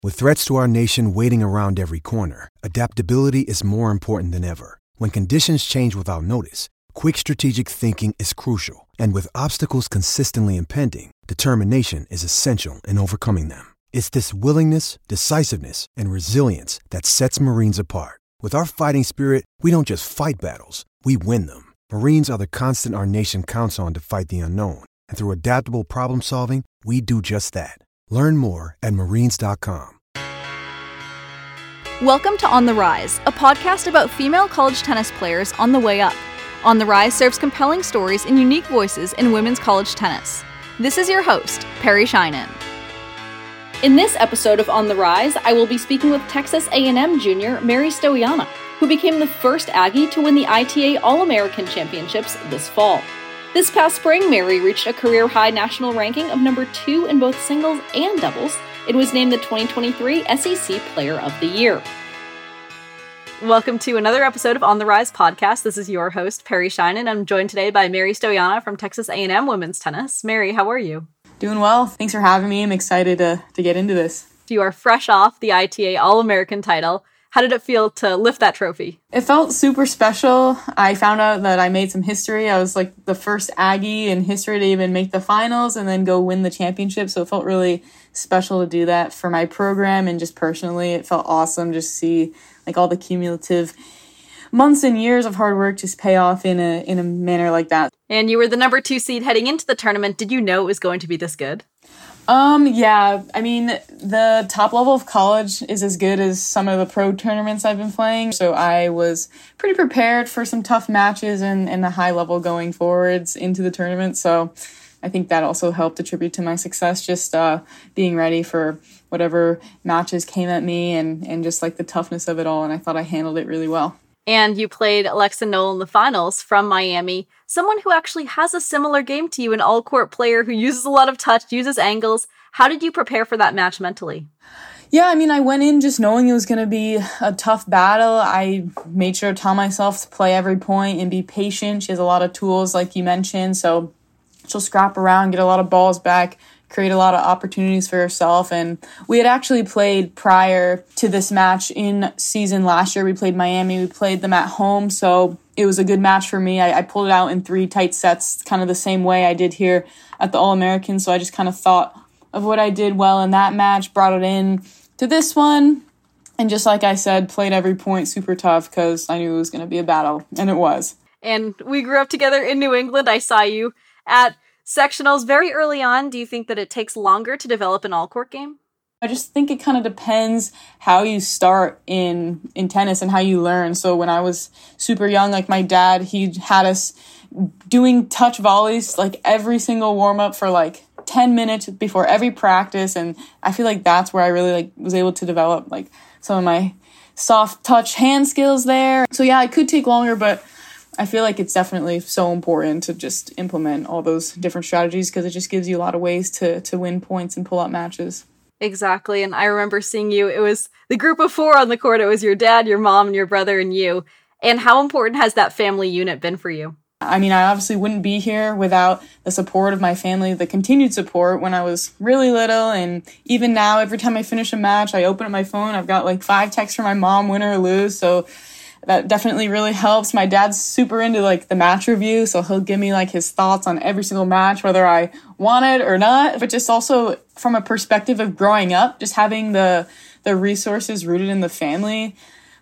With threats to our nation waiting around every corner, adaptability is more important than ever. When conditions change without notice, quick strategic thinking is crucial. And with obstacles consistently impending, determination is essential in overcoming them. It's this willingness, decisiveness, and resilience that sets Marines apart. With our fighting spirit, we don't just fight battles, we win them. Marines are the constant our nation counts on to fight the unknown. And through adaptable problem solving, we do just that. Learn more at marines.com. Welcome to On the Rise, a podcast about female college tennis players on the way up. On the Rise serves compelling stories and unique voices in women's college tennis. This is your host, Perry Scheinen. In this episode of On the Rise, I will be speaking with Texas A&M junior Mary Stoiana, who became the first Aggie to win the ITA All-American Championships this fall. This past spring, Mary reached a career-high national ranking of number 2 in both singles and doubles. It was named the 2023 SEC Player of the Year. Welcome to another episode of On the Rise podcast. This is your host, Perry Scheinen. I'm joined today by Mary Stoiana from Texas A&M Women's Tennis. Mary, how are you? Doing well. Thanks for having me. I'm excited to get into this. You are fresh off the ITA All-American title. How did it feel to lift that trophy? It felt super special. I found out that I made some history. I was like the first Aggie in history to even make the finals and then go win the championship. So it felt really special to do that for my program and just personally. It felt awesome just to see like all the cumulative months and years of hard work just pay off in a manner like that. And you were the number 2 seed heading into the tournament. Did you know it was going to be this good? Yeah. I mean, the top level of college is as good as some of the pro tournaments I've been playing. So I was pretty prepared for some tough matches and the high level going forwards into the tournament. So I think that also helped attribute to my success, just being ready for whatever matches came at me and just like the toughness of it all. And I thought I handled it really well. And you played Alexa Knoll in the finals from Miami, someone who actually has a similar game to you, an all-court player who uses a lot of touch, uses angles. How did you prepare for that match mentally? Yeah, I mean, I went in just knowing it was going to be a tough battle. I made sure to tell myself to play every point and be patient. She has a lot of tools, like you mentioned, so she'll scrap around, get a lot of balls back, create a lot of opportunities for herself. And we had actually played prior to this match in season last year. We played Miami. We played them at home. So it was a good match for me. I pulled it out in 3 tight sets, kind of the same way I did here at the All-American. So I just kind of thought of what I did well in that match, brought it in to this one. And just like I said, played every point super tough because I knew it was going to be a battle. And it was. And we grew up together in New England. I saw you at sectionals very early on. Do you think that it takes longer to develop an all-court game? I just think it kind of depends how you start in tennis and how you learn. So when I was super young, like my dad, he had us doing touch volleys like every single warm-up for like 10 minutes before every practice. And I feel like that's where I really like was able to develop like some of my soft touch hand skills there. So yeah, it could take longer, but I feel like it's definitely so important to just implement all those different strategies because it just gives you a lot of ways to win points and pull out matches. Exactly. And I remember seeing you. It was the group of 4 on the court. It was your dad, your mom, and your brother, and you. And how important has that family unit been for you? I mean, I obviously wouldn't be here without the support of my family, the continued support when I was really little. And even now, every time I finish a match, I open up my phone. I've got like 5 texts from my mom, win or lose. So that definitely really helps. My dad's super into like the match review, so he'll give me like his thoughts on every single match, whether I want it or not. But just also from a perspective of growing up, just having the resources rooted in the family,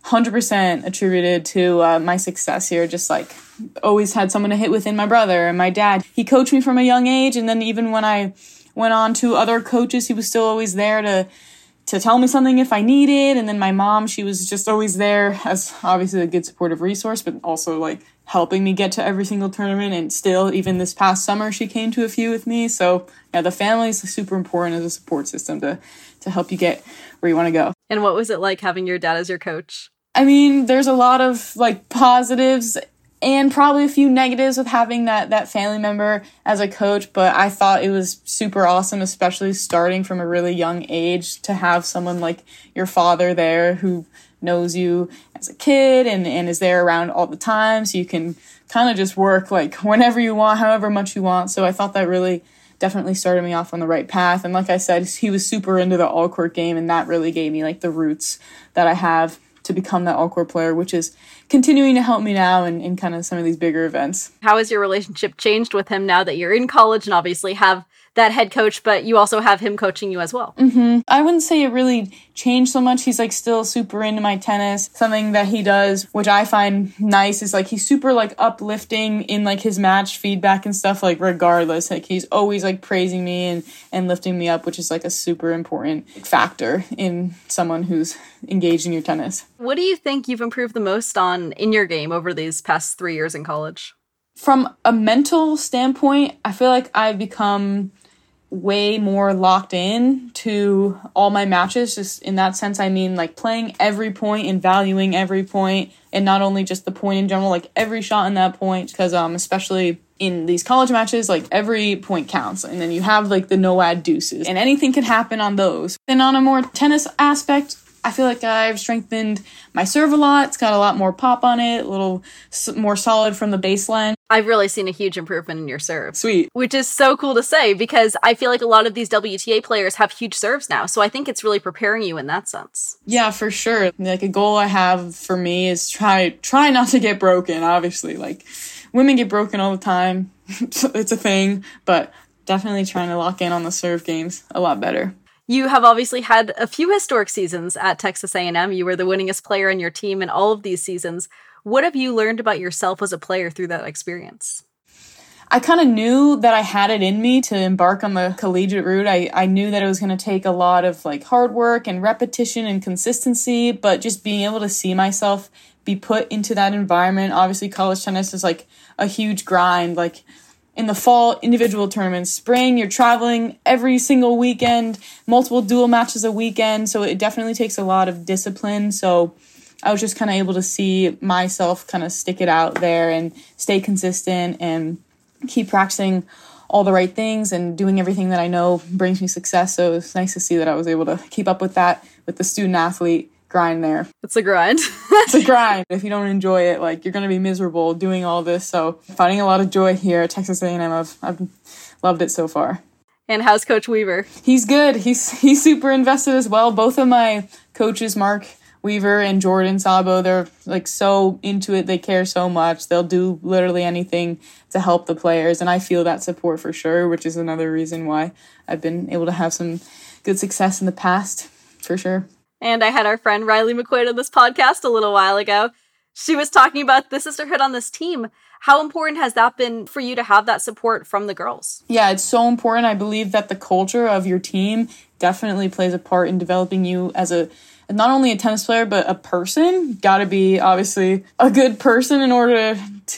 100% attributed to my success here. Just like always had someone to hit with in my brother and my dad. He coached me from a young age, and then even when I went on to other coaches, he was still always there to tell me something if I needed. And then my mom, she was just always there as obviously a good supportive resource, but also like helping me get to every single tournament. And still, even this past summer, she came to a few with me. So yeah, the family is super important as a support system to help you get where you want to go. And what was it like having your dad as your coach? I mean, there's a lot of like positives and probably a few negatives with having that family member as a coach, but I thought it was super awesome, especially starting from a really young age, to have someone like your father there who knows you as a kid and is there around all the time, so you can kind of just work like whenever you want, however much you want. So I thought that really definitely started me off on the right path. And like I said, he was super into the all-court game, and that really gave me like the roots that I have to become that all-court player, which is continuing to help me now in kind of some of these bigger events. How has your relationship changed with him now that you're in college and obviously have that head coach, but you also have him coaching you as well? I wouldn't say it really changed so much. He's like still super into my tennis. Something that he does, which I find nice, is like he's super like uplifting in like his match feedback and stuff, like regardless. Like he's always like praising me and lifting me up, which is like a super important factor in someone who's engaged in your tennis. What do you think you've improved the most on in your game over these past 3 years in college? From a mental standpoint, I feel like I've become way more locked in to all my matches. Just in that sense, I mean like playing every point and valuing every point, and not only just the point in general, like every shot in that point, because especially in these college matches, like every point counts. And then you have like the no-ad deuces, and anything can happen on those. And on a more tennis aspect, I feel like I've strengthened my serve a lot. It's got a lot more pop on it, a little more solid from the baseline. I've really seen a huge improvement in your serve. Sweet. Which is so cool to say, because I feel like a lot of these WTA players have huge serves now. So I think it's really preparing you in that sense. Yeah, for sure. Like a goal I have for me is try not to get broken, obviously. Like women get broken all the time. It's a thing, but definitely trying to lock in on the serve games a lot better. You have obviously had a few historic seasons at Texas A&M. You were the winningest player on your team in all of these seasons. What have you learned about yourself as a player through that experience? I kind of knew that I had it in me to embark on the collegiate route. I knew that it was going to take a lot of like hard work and repetition and consistency, but just being able to see myself be put into that environment. Obviously, college tennis is like a huge grind. Like in the fall, individual tournaments, spring, you're traveling every single weekend, multiple dual matches a weekend. So it definitely takes a lot of discipline. So I was just kind of able to see myself kind of stick it out there and stay consistent and keep practicing all the right things and doing everything that I know brings me success. So it's nice to see that I was able to keep up with that with the student athlete grind there. It's a grind. It's a grind. If you don't enjoy it, like you're going to be miserable doing all this. So finding a lot of joy here at Texas A&M, I've loved it so far. And how's Coach Weaver? He's good. He's super invested as well. Both of my coaches, Mark Weaver and Jordan Sabo, they're like so into it. They care so much. They'll do literally anything to help the players. And I feel that support for sure, which is another reason why I've been able to have some good success in the past, for sure. And I had our friend Riley McQuaid on this podcast a little while ago. She was talking about the sisterhood on this team. How important has that been for you to have that support from the girls? Yeah, it's so important. I believe that the culture of your team definitely plays a part in developing you as not only a tennis player, but a person. Got to be obviously a good person in order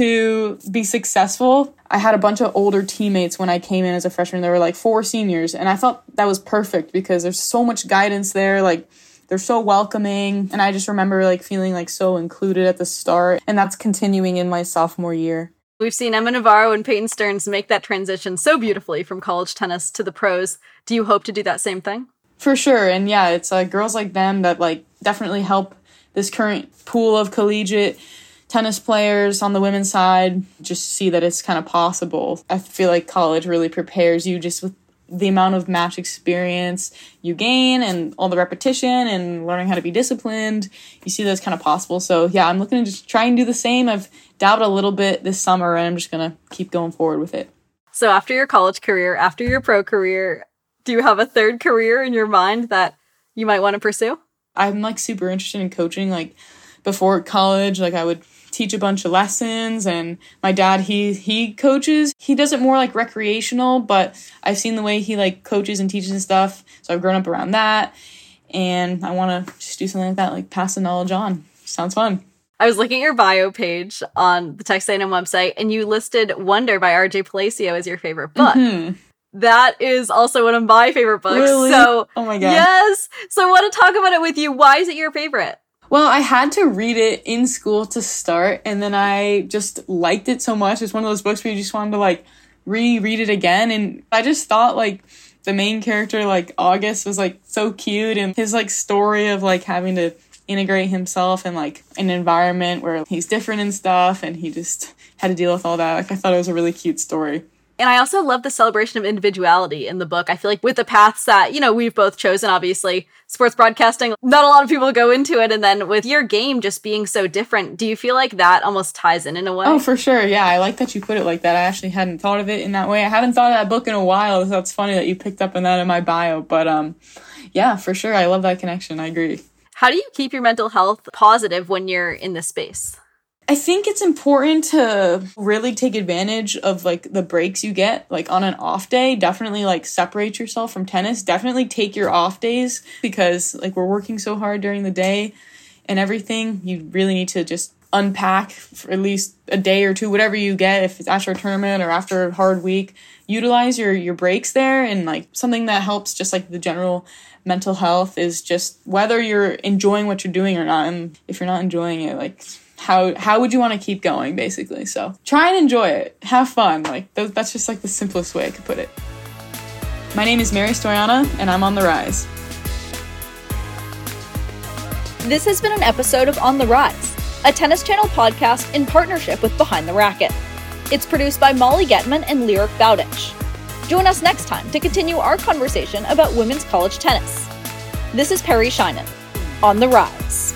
to be successful. I had a bunch of older teammates when I came in as a freshman. There were like 4 seniors, and I thought that was perfect because there's so much guidance there. Like they're so welcoming, and I just remember like feeling like so included at the start, and that's continuing in my sophomore year. We've seen Emma Navarro and Peyton Stearns make that transition so beautifully from college tennis to the pros. Do you hope to do that same thing? For sure. And yeah, it's like girls like them that like definitely help this current pool of collegiate tennis players on the women's side just see that it's kind of possible. I feel like college really prepares you just with the amount of match experience you gain and all the repetition and learning how to be disciplined. You see that's kind of possible. So yeah, I'm looking to just try and do the same. I've dabbled a little bit this summer, and I'm just going to keep going forward with it. So after your college career, after your pro career, do you have a third career in your mind that you might want to pursue? I'm like super interested in coaching. Like before college, like I would teach a bunch of lessons, and my dad, he coaches. He does it more like recreational, but I've seen the way he like coaches and teaches and stuff. So I've grown up around that, and I want to just do something like that, like pass the knowledge on. Sounds fun. I was looking at your bio page on the Texas A&M website, and you listed Wonder by R.J. Palacio as your favorite book. Mm-hmm. That is also one of my favorite books. Really? So, oh my God. Yes. So I want to talk about it with you. Why is it your favorite? Well, I had to read it in school to start, and then I just liked it so much. It's one of those books where you just wanted to like reread it again. And I just thought like the main character, like August, was like so cute, and his like story of like having to integrate himself in like an environment where he's different and stuff, and he just had to deal with all that. Like I thought it was a really cute story. And I also love the celebration of individuality in the book. I feel like with the paths that, we've both chosen, obviously, sports broadcasting, not a lot of people go into it. And then with your game just being so different, do you feel like that almost ties in a way? Oh, for sure. Yeah, I like that you put it like that. I actually hadn't thought of it in that way. I haven't thought of that book in a while, so that's funny that you picked up on that in my bio. But yeah, for sure. I love that connection. I agree. How do you keep your mental health positive when you're in this space? I think it's important to really take advantage of like the breaks you get, like on an off day. Definitely like separate yourself from tennis. Definitely take your off days, because like we're working so hard during the day and everything. You really need to just unpack for at least a day or two, whatever you get, if it's after a tournament or after a hard week. Utilize your breaks there. And like something that helps just like the general mental health is just whether you're enjoying what you're doing or not. And if you're not enjoying it, like how would you want to keep going, basically? So try and enjoy it. Have fun. Like that's just like the simplest way I could put it. My name is Mary Stoyana, and I'm on the rise. This has been an episode of On the Rise, a Tennis Channel podcast in partnership with Behind the Racket. It's produced by Molly Getman and Lyric Bowditch. Join us next time to continue our conversation about women's college tennis. This is Perry Shinen, On the Rise.